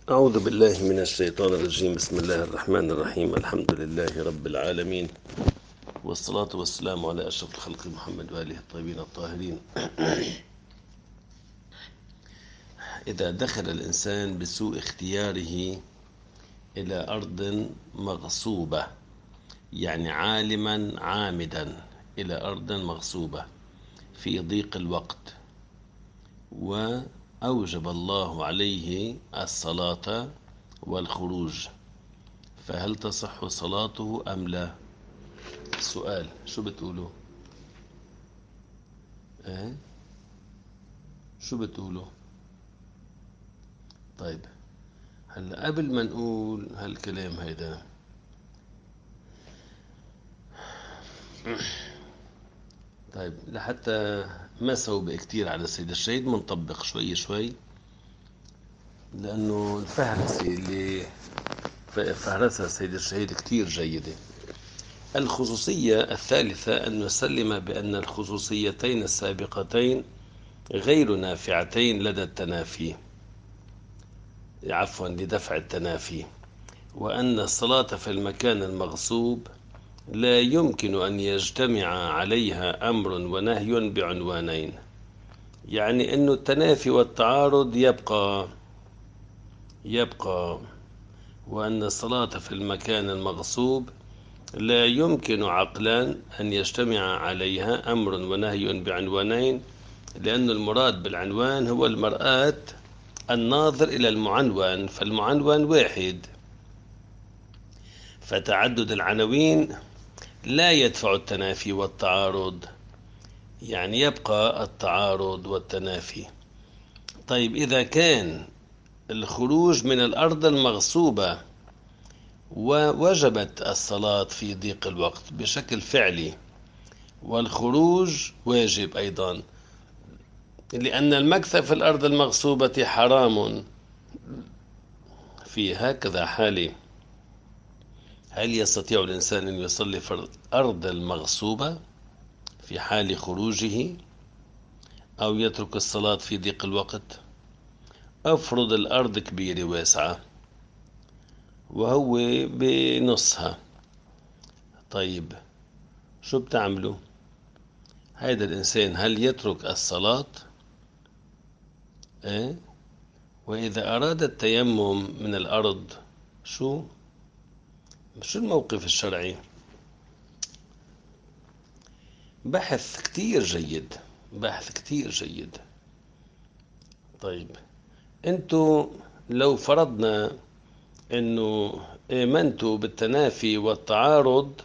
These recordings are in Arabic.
أعوذ بالله من الشيطان الرجيم. بسم الله الرحمن الرحيم. الحمد لله رب العالمين، والصلاة والسلام على أشرف الخلق محمد وآله الطيبين الطاهرين. إذا دخل الإنسان بسوء اختياره إلى أرض مغصوبة، يعني عالما عامدا إلى أرض مغصوبة في ضيق الوقت، وأوجب الله عليه الصلاة والخروج، فهل تصح صلاته أم لا؟ سؤال، شو بتقولوا؟ شو بتقولوا؟ طيب، هلا قبل ما نقول هالكلام هيدا، طيب لحتى ما سوبق كتير على السيد الشهيد، منطبق شوي شوي، لأنه الفهرسة اللي فهرسها السيد الشهيد كتير جيدة. الخصوصية الثالثة أن نسلم بأن الخصوصيتين السابقتين غير نافعتين لدى التنافي، عفوا لدفع التنافي، وأن الصلاة في المكان المغصوب لا يمكن أن يجتمع عليها أمر ونهي بعنوانين، يعني أن التنافي والتعارض يبقى، وأن الصلاة في المكان المغصوب لا يمكن عقلا أن يجتمع عليها أمر ونهي بعنوانين، لأن المراد بالعنوان هو المرآة الناظر إلى المعنون، فالمعنون واحد، فتعدد العناوين لا يدفع التنافي والتعارض، يعني يبقى التعارض والتنافي. طيب، إذا كان الخروج من الأرض المغصوبة ووجبت الصلاة في ضيق الوقت بشكل فعلي، والخروج واجب أيضا، لأن المكث في الأرض المغصوبة حرام، في هكذا حالة هل يستطيع الإنسان أن يصلي في الأرض المغصوبة في حال خروجه، أو يترك الصلاة في ضيق الوقت؟ أفرض الأرض كبيرة واسعة وهو بنصها، طيب شو بتعملوا؟ هذا الإنسان هل يترك الصلاة؟ وإذا أراد التيمم من الأرض، شو الموقف الشرعي؟ بحث كتير جيد، بحث كتير جيد. طيب، انتو لو فرضنا انه امنتوا بالتنافي والتعارض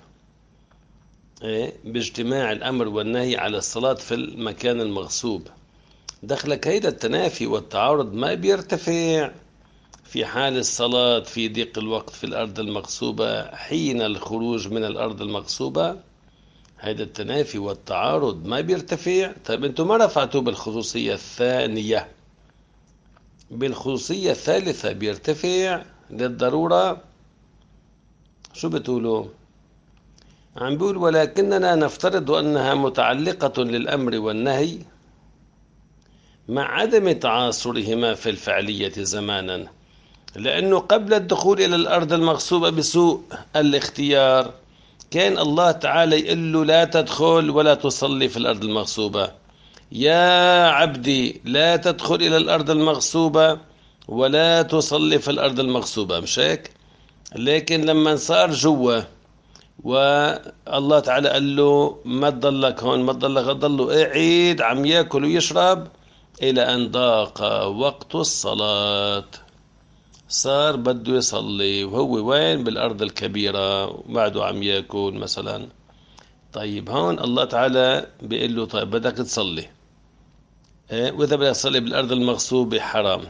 باجتماع الامر والنهي على الصلاة في المكان المغصوب، دخلك هيدا التنافي والتعارض ما بيرتفع في حال الصلاة في ضيق الوقت في الأرض المغصوبة حين الخروج من الأرض المغصوبة؟ هذا التنافي والتعارض ما بيرتفع. طيب انتم ما رفعتوا بالخصوصية الثانية، بالخصوصية الثالثة بيرتفع للضرورة. شو بتقولوا؟ عم بيقول ولكننا نفترض أنها متعلقة للأمر والنهي مع عدم تعاصرهما في الفعلية زمانا، لأنه قبل الدخول إلى الأرض المغصوبة بسوء الاختيار كان الله تعالى يقول له لا تدخل ولا تصلي في الأرض المغصوبة، يا عبدي لا تدخل إلى الأرض المغصوبة ولا تصلي في الأرض المغصوبة، مش هيك؟ لكن لما صار جوا والله تعالى قال له ما تضلك هون، ما تضلك، ضله قاعد عم ياكل ويشرب إلى أن ضاق وقت الصلاة، صار بده يصلي وهو وين؟ بالأرض الكبيرة، وبعده عم ياكل مثلا. طيب هون الله تعالى بيقول له طيب بدك تصلي، وإذا بدك تصلي بالأرض المغصوبة حرام.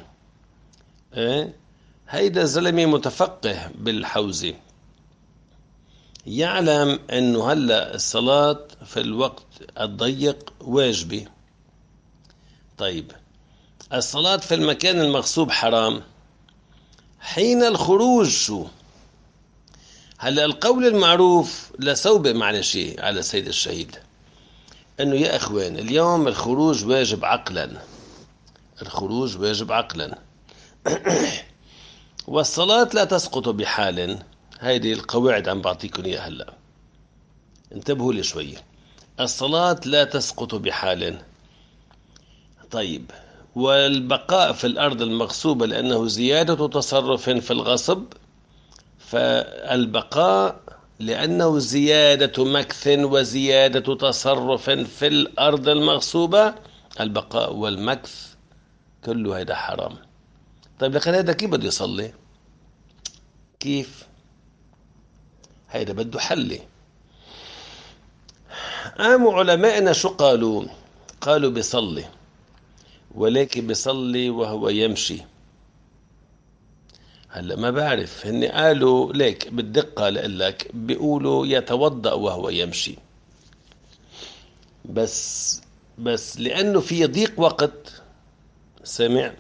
هيدا زلمة متفقه بالحوزة، يعلم أنه هلأ الصلاة في الوقت الضيق واجبة. طيب، الصلاة في المكان المغصوب حرام حين الخروج، شو هلا القول المعروف لسوبق معلش على سيد الشهيد انه يا اخوان اليوم الخروج واجب عقلا، الخروج واجب عقلا. والصلاة لا تسقط بحال. هذه القواعد عم بعطيكم إياها هلأ، انتبهوا لي شوية. الصلاة لا تسقط بحال. طيب، والبقاء في الأرض المغصوبة لأنه زيادة تصرف في الغصب، فالبقاء لأنه زيادة مكث وزيادة تصرف في الأرض المغصوبة، البقاء والمكث كله هذا حرام. طيب لكن هذا كيف بده يصلي؟ كيف؟ هذا بده حل. قاموا علمائنا شو قالوا؟ قالوا بيصلي، ولكن بيصلي وهو يمشي. هلا ما بعرف، هن قالوا ليك بالدقة، لك بيقولوا يتوضأ وهو يمشي، بس لأنه في ضيق وقت، سمع،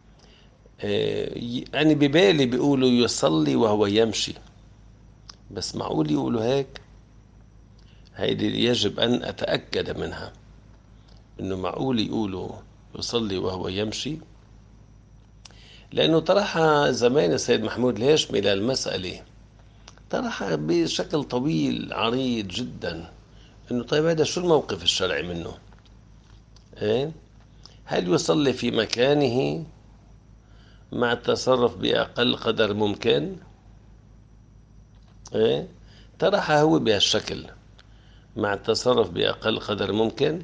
يعني ببالي بيقولوا يصلي وهو يمشي. بس معقول يقولوا هيك؟ هيدي يجب أن أتأكد منها، إنه معقول يقولوا يصلي وهو يمشي. لأنه طرحها زمان السيد محمود الهاشمي للمسألة، طرحها بشكل طويل عريض جدا، إنه طيب هذا شو الموقف الشرعي منه؟ إيه؟ هل يصلي في مكانه مع التصرف بأقل قدر ممكن؟ إيه؟ طرحها هو بهالشكل، مع التصرف بأقل قدر ممكن.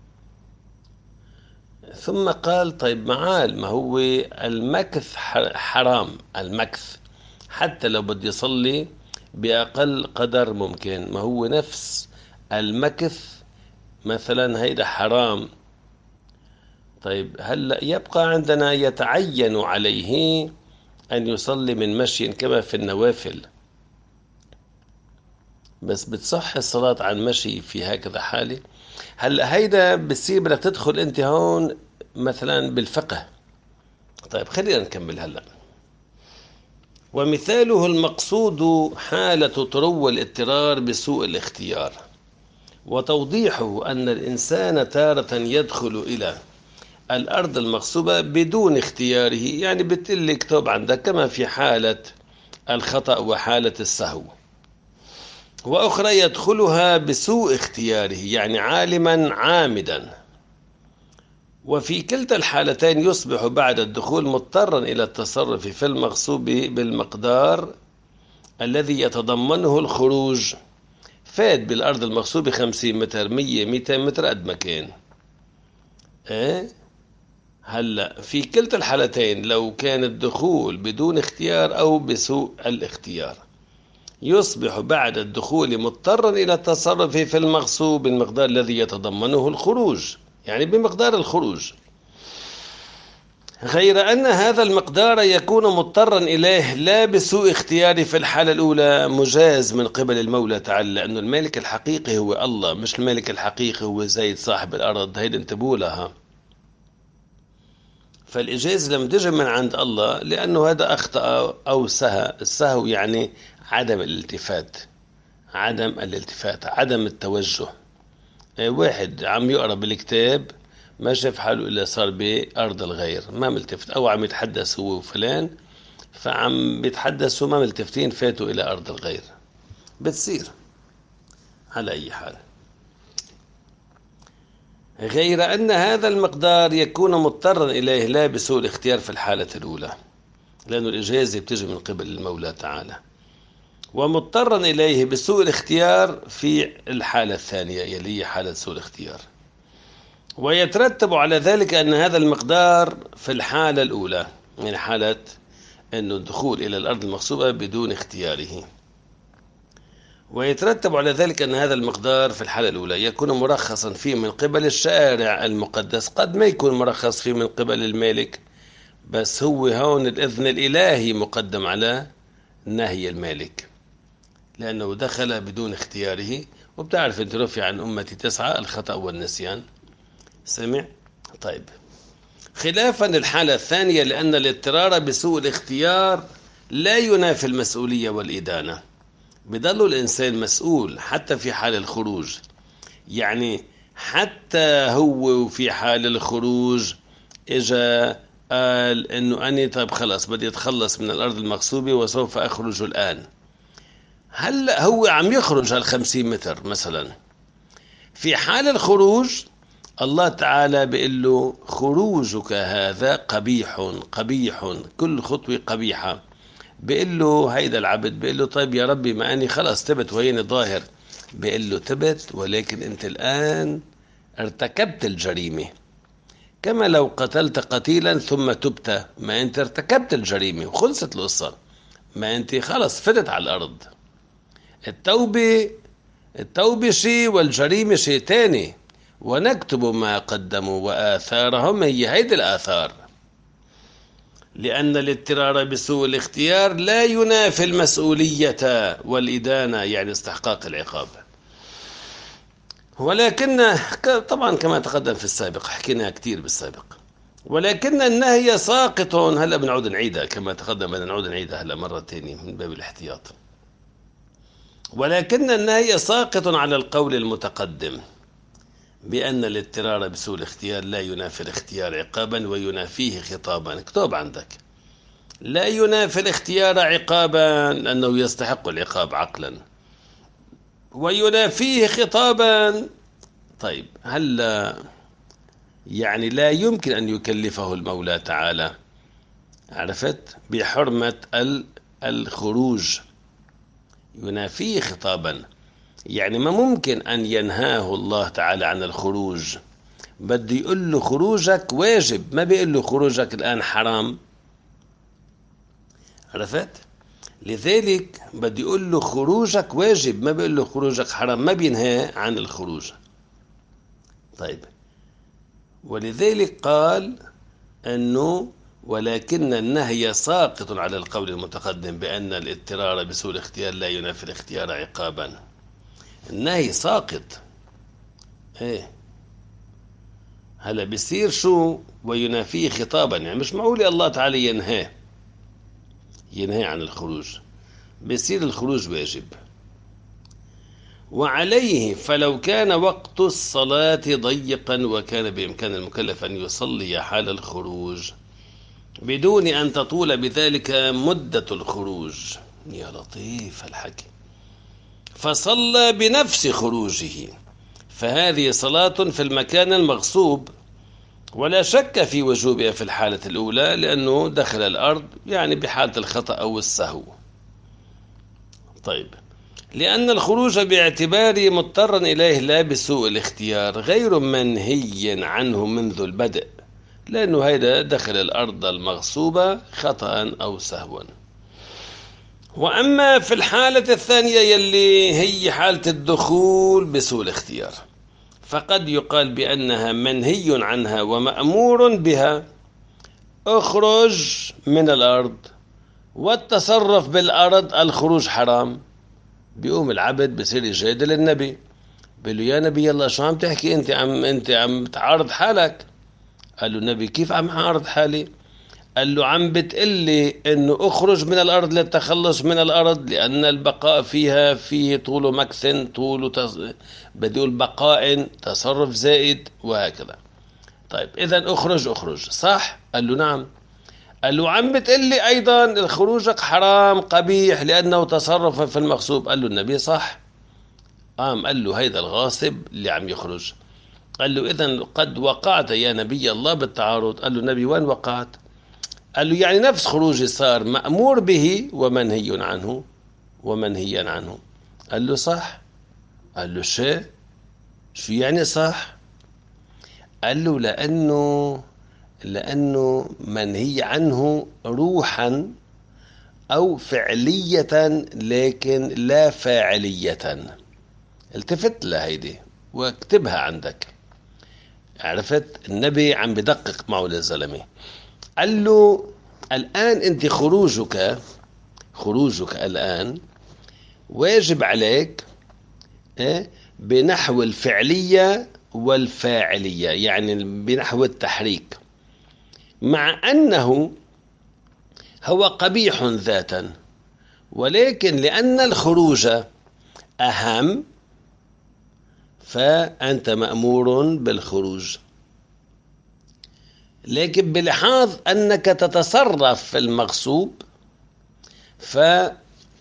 ثم قال طيب معال، ما هو المكث حرام، المكث حتى لو بده يصلي بأقل قدر ممكن، ما هو نفس المكث مثلا هيدا حرام. طيب هلأ يبقى عندنا يتعين عليه أن يصلي من مشي كما في النوافل، بس بتصح الصلاة عن مشي في هكذا حالة. هلأ هيدا بصير بدك تدخل أنت هون مثلا بالفقه. طيب خلينا نكمل هلأ. ومثاله المقصود حالة تروى الاضطرار بسوء الاختيار، وتوضيحه أن الإنسان تارة يدخل إلى الأرض المغصوبة بدون اختياره، يعني بتقول اكتب عندك كما في حالة الخطأ وحالة السهو، وأخرى يدخلها بسوء اختياره يعني عالما عامدا، وفي كلتا الحالتين يصبح بعد الدخول مضطرا إلى التصرف في المغصوب بالمقدار الذي يتضمنه الخروج. فات بالأرض المغصوبة 50 متر 100 200 متر قد ما كان. إيه؟ هلا في كلتا الحالتين لو كان الدخول بدون اختيار أو بسوء الاختيار، يصبح بعد الدخول مضطرا إلى التصرف في المغصوب بالمقدار الذي يتضمنه الخروج، يعني بمقدار الخروج، غير أن هذا المقدار يكون مضطرا إليه لا بسوء اختياره في الحالة الأولى، مجاز من قبل المولى تعالى، لأنه المالك الحقيقي هو الله، مش المالك الحقيقي هو زيد صاحب الأرض. هيدا انتبهوا لها. فالإجازة لم تجي من عند الله، لأنه هذا أخطأ أو سهى. السهو يعني عدم الالتفات، عدم التوجه. واحد عم يقرأ بالكتاب ما شاف حاله إلا صار بأرض الغير، ما ملتفت، أو عم يتحدث هو وفلان فعم بيتحدثوا ما ملتفتين، فاتوا إلى أرض الغير. بتصير على أي حال، غير أن هذا المقدار يكون مضطرا إليه لا بسوء الاختيار في الحالة الأولى، لأن الإجازة بتجي من قبل المولى تعالى، ومضطرا إليه بسوء الاختيار في الحالة الثانية يلي هي حالة سوء الاختيار. ويترتب على ذلك أن هذا المقدار في الحالة الأولى، من حالة أنه الدخول إلى الأرض المغصوبة بدون اختياره، ويترتب على ذلك أن هذا المقدار في الحالة الأولى يكون مرخصا فيه من قبل الشارع المقدس، قد ما يكون مرخص فيه من قبل المالك، بس هو هون الإذن الإلهي مقدم على نهي المالك، لأنه دخل بدون اختياره. وبتعرف أنت رفع عن أمتي 9 الخطأ والنسيان. سمع؟ طيب، خلافا الحالة الثانية، لأن الاضطرار بسوء الاختيار لا ينافي المسؤولية والإدانة، بضل الإنسان مسؤول حتى في حال الخروج، يعني حتى هو في حال الخروج إجا قال إنه أني طيب خلاص بدي أتخلص من الأرض المغصوبة وسوف أخرج الآن. هلا هو عم يخرج هال50 متر مثلا. في حال الخروج الله تعالى بيقول له خروجك هذا قبيح قبيح، كل خطوة قبيحة. بيقول له هيدا العبد، بيقول له طيب يا ربي ما أني خلاص تبت وهيني ظاهر. بيقول له تبت، ولكن أنت الآن ارتكبت الجريمة، كما لو قتلت قتيلا ثم تبت. ما أنت ارتكبت الجريمة وخلصت القصة، ما أنت خلاص فتت على الأرض. التوبة شيء والجريمة شيء تاني. ونكتب ما قدموا وآثارهم، هي هيدي الآثار. لأن الاضطرار بسوء الاختيار لا ينافي المسؤولية والإدانة، يعني استحقاق العقاب. ولكن طبعا كما تقدم في السابق، حكينا كتير بالسابق. ولكن النهي ساقط. هلا بنعود نعيدها كما تقدم، بدنا نعود نعيدها هلا مرة تانية من باب الاحتياط. ولكن النهي ساقط على القول المتقدم بأن الاضطرار بسوء الاختيار لا ينافي الاختيار عقابا وينافيه خطابا. اكتب عندك، لا ينافي الاختيار عقابا لأنه يستحق العقاب عقلا، وينافيه خطابا. طيب هلا يعني لا يمكن أن يكلفه المولى تعالى، عرفت، بحرمة الخروج. ينافيه خطابا، يعني ما ممكن أن ينهاه الله تعالى عن الخروج. بده يقول له خروجك واجب، ما بيقول له خروجك الآن حرام. عرفت؟ لذلك بده يقول له خروجك واجب، ما بيقول له خروجك حرام، ما بينهى عن الخروج. طيب، ولذلك قال أنه ولكن النهي ساقط على القول المتقدم بأن الاضطرار بسوء الاختيار لا ينافي الاختيار عقابا. النهي ساقط. ايه هلا بيصير شو وينافيه خطابا، يعني مش معقول الله تعالى ينهى عن الخروج، بيصير الخروج واجب. وعليه فلو كان وقت الصلاة ضيقا وكان بإمكان المكلف أن يصلي حال الخروج بدون أن تطول بذلك مدة الخروج، يا لطيف الحكي، فصلى بنفس خروجه، فهذه صلاة في المكان المغصوب، ولا شك في وجوبها في الحالة الأولى لأنه دخل الأرض، يعني بحالة الخطأ أو السهو. طيب، لأن الخروج باعتباره مضطرا إليه لا بسوء الاختيار غير منهي عنه منذ البدء، لأنه هيدا دخل الأرض المغصوبة خطأ أو سهوا. وأما في الحالة الثانية يلي هي حالة الدخول بسوء الاختيار، فقد يقال بأنها منهي عنها ومأمور بها. اخرج من الأرض، والتصرف بالأرض الخروج حرام. بيقوم العبد بصير يجادل النبي، بيقول له يا نبي الله شو عم تحكي انت عم تعارض حالك. قال له النبي كيف عم اعارض حالي؟ قال له عم بتقلي انه اخرج من الارض للتخلص من الارض، لان البقاء فيها فيه طول مكث، بدي اقول بقاء تصرف زائد وهكذا. طيب اذا اخرج صح؟ قال له نعم. قال له عم بتقلي ايضا خروجك حرام قبيح لانه تصرف في المغصوب. قال له النبي صح. قال له هيدا الغاصب اللي عم يخرج. قال له إذن قد وقعت يا نبي الله بالتعارض. قال له النبي وين وقعت؟ قال له يعني نفس خروجي صار مأمور به ومنهي عنه ومنهيا عنه. قال له صح. قال له شو يعني صح؟ قال له لأنه منهي عنه روحا أو فعلية لكن لا فاعلية. التفت لهيدي واكتبها عندك. عرفت؟ النبي عم بدقق معه للزلمة. قال له الآن أنت خروجك الآن واجب عليك بنحو الفعلية والفاعلية، يعني بنحو التحريك، مع أنه هو قبيح ذاتا، ولكن لأن الخروج أهم فأنت مأمور بالخروج. لكن بلحاظ أنك تتصرف في المغصوب، فهذا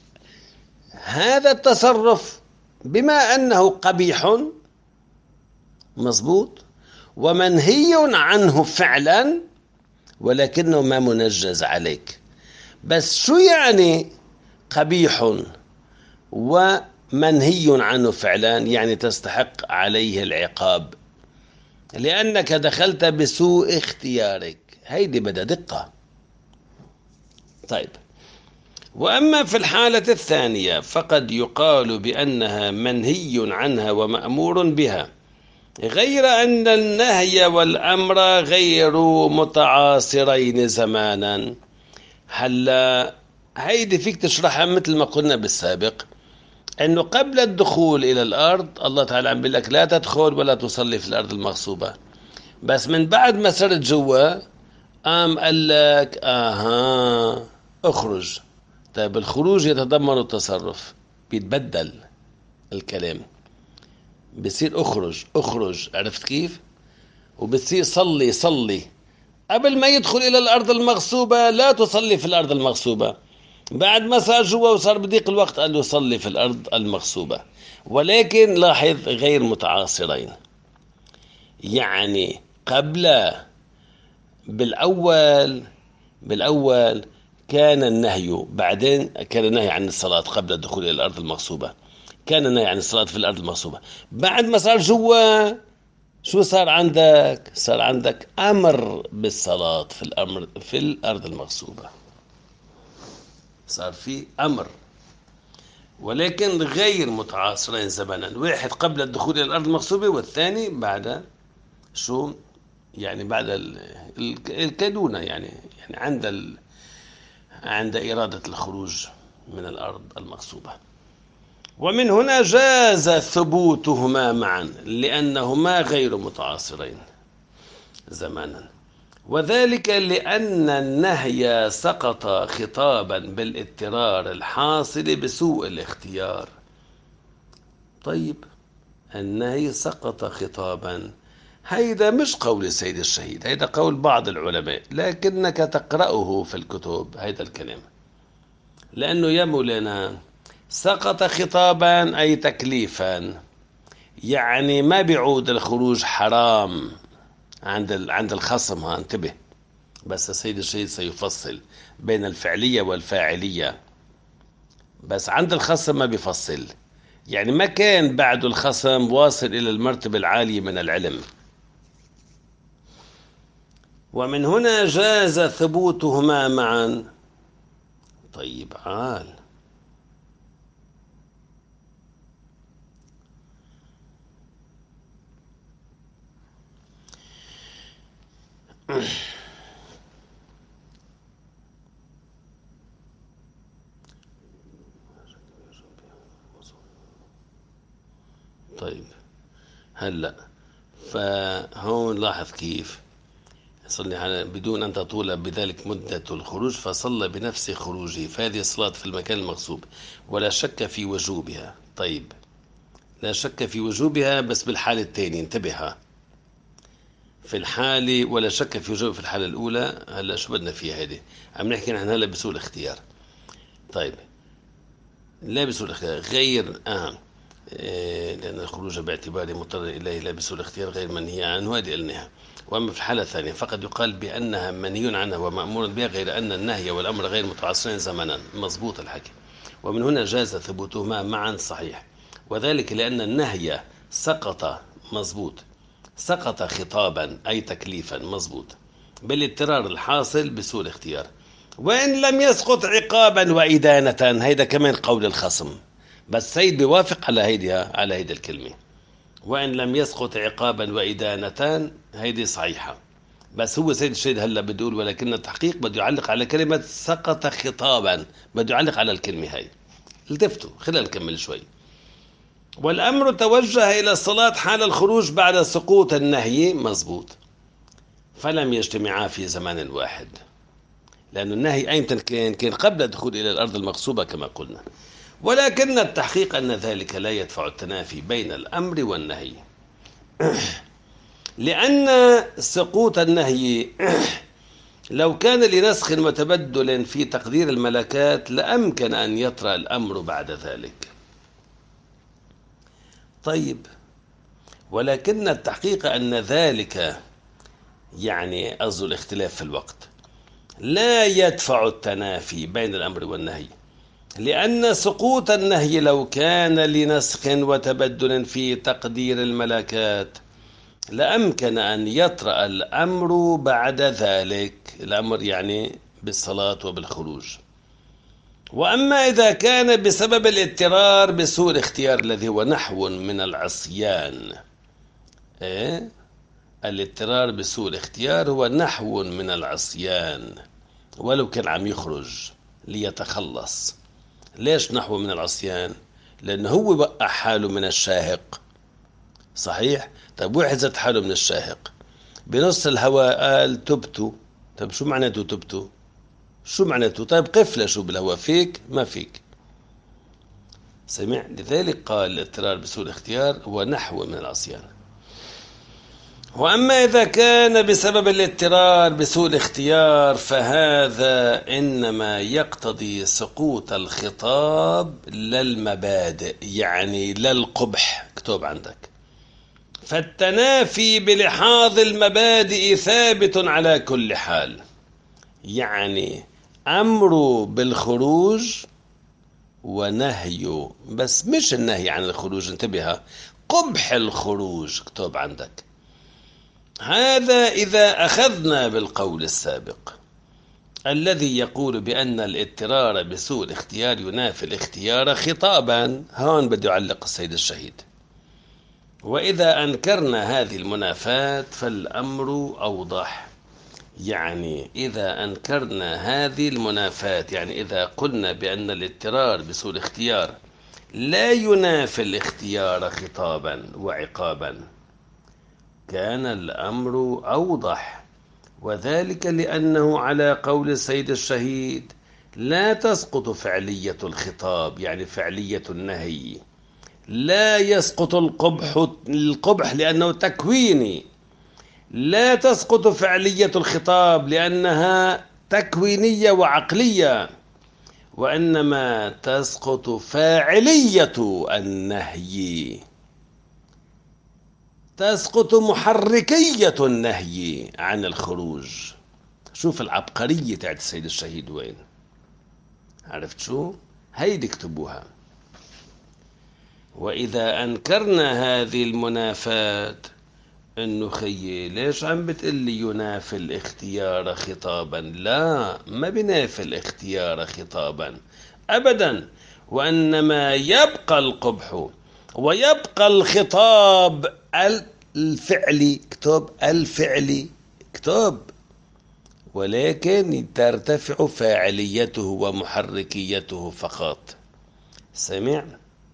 التصرف بما أنه قبيح مظبوط ومنهي عنه فعلا، ولكنه ما منجز عليك. بس شو يعني قبيح ومنهي عنه فعلا؟ يعني تستحق عليه العقاب لأنك دخلت بسوء اختيارك. هيدي بدها دقة. طيب، وأما في الحالة الثانية فقد يقال بأنها منهي عنها ومأمور بها، غير أن النهي والأمر غير متعاصرين زمانا. هلا هيدي فيك تشرحها مثل ما قلنا بالسابق، أنه قبل الدخول إلى الأرض الله تعالى عم بيقول لك لا تدخل ولا تصلي في الأرض المغصوبة، بس من بعد ما صرت جوا قام قال لك اخرج. طيب الخروج يتضمن التصرف، بيتبدل الكلام، بصير اخرج اخرج، عرفت كيف؟ وبتصير صلي صلي. قبل ما يدخل إلى الأرض المغصوبة لا تصلي في الأرض المغصوبة، بعد ما صار جوا وصار بضيق الوقت قال له صلي في الأرض المغصوبة. ولكن لاحظ غير متعاصرين، يعني قبل بالأول كان النهي، بعدين كان النهي عن الصلاة قبل الدخول إلى الأرض المغصوبة، كان النهي عن الصلاة في الأرض المغصوبة. بعد ما صار جوا شو صار عندك؟ صار عندك أمر بالصلاة في الأرض المغصوبة، صار في أمر، ولكن غير متعاصرين زمنا. واحد قبل الدخول إلى الأرض المغصوبة والثاني بعد شو؟ يعني بعد الكدونة، يعني عند إرادة الخروج من الأرض المغصوبة. ومن هنا جاز ثبوتهما معا لأنهما غير متعاصرين زمانا، وذلك لأن النهي سقط خطابا بالاضطرار الحاصل بسوء الاختيار. طيب، النهي سقط خطابا، هيدا مش قول السيد الشهيد، هيدا قول بعض العلماء، لكنك تقرأه في الكتب هيدا الكلام. لأنه يا مولانا سقط خطابا أي تكليفا، يعني ما بيعود الخروج حرام عند الخصم. انتبه، بس السيد الشهيد سيفصل بين الفعلية والفاعلية، بس عند الخصم ما بيفصل، يعني ما كان بعد الخصم واصل إلى المرتبة العالية من العلم. ومن هنا جاز ثبوتهما معا. طيب عال. طيب هلا فهون لاحظ كيف صلي بدون أن تطول بذلك مدة الخروج، فصلى بنفس خروجه، فهذه الصلاة في المكان المغصوب ولا شك في وجوبها. طيب لا شك في وجوبها، بس بالحالة الثانية انتبه، في الحالة ولا شك في وجوب في الحالة الأولى. هلا شو بدنا فيها هيدي؟ عم نحكي نحن هلا بسوء الاختيار. طيب لا بسوء الاختيار غير لأن الخروج باعتباره مضطر إليه لا بسوء الاختيار غير منهي عنه، هذه قلناها. وأما في الحالة الثانية فقد يقال بأنها منهي عنها ومأمور بها، غير أن النهي والأمر غير متعاصرين زمنا. مضبوط الحكي. ومن هنا جاز ثبوتهما معا، صحيح، وذلك لأن النهي سقط، مضبوط، سقط خطابا أي تكليفا، مضبوط، بالاضطرار الحاصل بسوء الاختيار. وإن لم يسقط عقابا وإدانة، هيدا كمان قول الخصم، بس سيد بيوافق على هيدي الكلمة. وإن لم يسقط عقابا وإدانة، هيدي صحيحة، بس هو سيد الشهيد هلا بده يقول ولكن التحقيق بده يعلق على كلمة سقط خطابا، بده يعلق على الكلمة هاي. التفتوا خلينا نكمل شوي. والأمر توجه إلى الصلاة حال الخروج بعد سقوط النهي، مزبوط، فلم يجتمعا في زمان واحد، لأن النهي أيمتى كان قبل الدخول إلى الأرض المغصوبة كما قلنا. ولكن التحقيق أن ذلك لا يدفع التنافي بين الأمر والنهي. لأن سقوط النهي لو كان لنسخ وتبدل في تقدير الملكات لأمكن أن يطرأ الأمر بعد ذلك. طيب، ولكن التحقيق أن ذلك يعني قصد الاختلاف في الوقت لا يدفع التنافي بين الأمر والنهي، لأن سقوط النهي لو كان لنسخ وتبدل في تقدير الملكات لأمكن أن يطرأ الأمر بعد ذلك، الأمر يعني بالصلاة وبالخروج. وأما إذا كان بسبب الاضطرار بسوء الاختيار الذي هو نحو من العصيان، الاضطرار بسوء الاختيار هو نحو من العصيان ولو كان عم يخرج ليتخلص. ليش نحو من العصيان؟ لأنه هو وقع حاله من الشاهق، صحيح؟ طيب واحد زاد حاله من الشاهق بنص الهواء قال تبتو. طيب شو معناته تبتو؟ شو معناته؟ طيب قفلة شو بالهواء، فيك ما فيك، سمع؟ لذلك قال الاضطرار بسوء الاختيار هو نحو من العصيان. وأما إذا كان بسبب الاضطرار بسوء الاختيار فهذا إنما يقتضي سقوط الخطاب للمبادئ، يعني للقبح، اكتب عندك. فالتنافي بلحاظ المبادئ ثابت على كل حال، يعني أمره بالخروج ونهيه، بس مش النهي عن الخروج، انتبه، قبح الخروج، اكتب عندك. هذا إذا أخذنا بالقول السابق الذي يقول بأن الاضطرار بسوء الاختيار ينافي الاختيار خطابا. هون بده يعلق السيد الشهيد. وإذا أنكرنا هذه المنافاة فالأمر أوضح، يعني إذا أنكرنا هذه المنافاة، يعني إذا قلنا بأن الاضطرار بسوء الاختيار لا ينافي الاختيار خطابا وعقابا كان الأمر أوضح، وذلك لأنه على قول السيد الشهيد لا تسقط فعلية الخطاب، يعني فعلية النهي، لا يسقط القبح لأنه تكويني، لا تسقط فعلية الخطاب لأنها تكوينية وعقلية، وإنما تسقط فاعلية النهي، تسقط محركية النهي عن الخروج. شوف العبقرية تاعت السيد الشهيد وين، عرفت شو؟ هيدي اكتبوها. وإذا أنكرنا هذه المنافاة، إنه خيي ليش عم بتقلي ينافي الاختيار خطابا؟ لا، ما بينافي الاختيار خطابا أبدا، وإنما يبقى القبح ويبقى الخطاب الفعلي، اكتب الفعلي، اكتب، ولكن ترتفع فاعليته ومحركيته فقط. سمع؟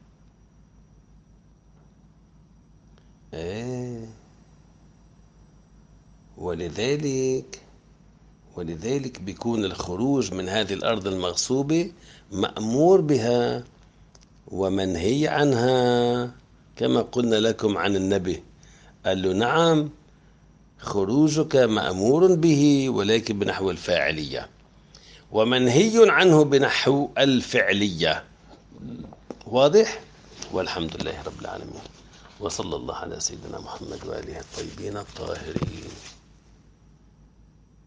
ولذلك بيكون الخروج من هذه الأرض المغصوبة مأمور بها ومنهي عنها، كما قلنا لكم عن النبي، قال له نعم خروجك مأمور به ولكن بنحو الفاعلية، ومنهي عنه بنحو الفعلية. واضح؟ والحمد لله رب العالمين، وصلى الله على سيدنا محمد وآله الطيبين الطاهرين.